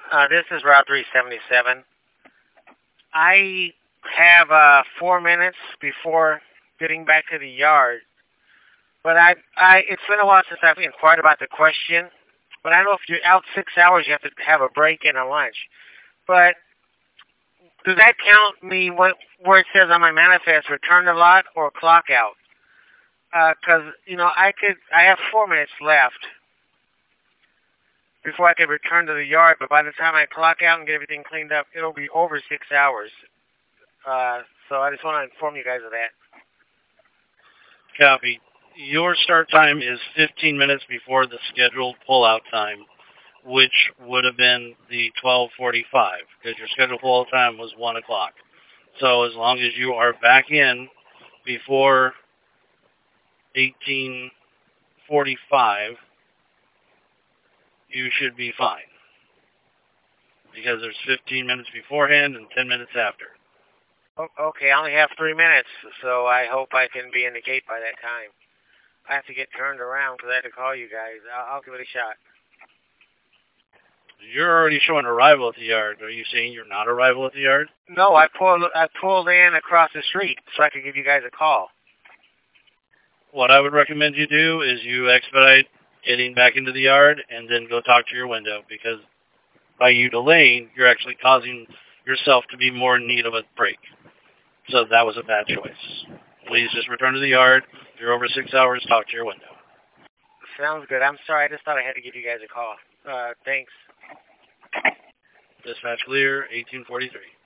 This is Route 377. I have 4 minutes before getting back to the yard, but it's been a while since I've inquired about the question. But I know if you're out 6 hours, you have to have a break and a lunch. But does that count me where it says on my manifest return to lot or clock out? Because I have 4 minutes left before I could return to the yard. But by the time I clock out and get everything cleaned up, it'll be over 6 hours. So I just want to inform you guys of that. Copy. Your start time is 15 minutes before the scheduled pullout time, which would have been the 12:45, because your scheduled pullout time was 1 o'clock. So as long as you are back in before 18:45, you should be fine, because there's 15 minutes beforehand and 10 minutes after. Okay, I only have 3 minutes, so I hope I can be in the gate by that time. I have to get turned around because I have to call you guys. I'll give it a shot. You're already showing arrival at the yard. Are you saying you're not arrival at the yard? No, I pulled in across the street so I could give you guys a call. What I would recommend you do is you expedite getting back into the yard and then go talk to your window, because by you delaying, you're actually causing yourself to be more in need of a break. So that was a bad choice. Please just return to the yard. If you're over 6 hours, talk to your window. Sounds good. I'm sorry. I just thought I had to give you guys a call. Thanks. Dispatch clear, 1843.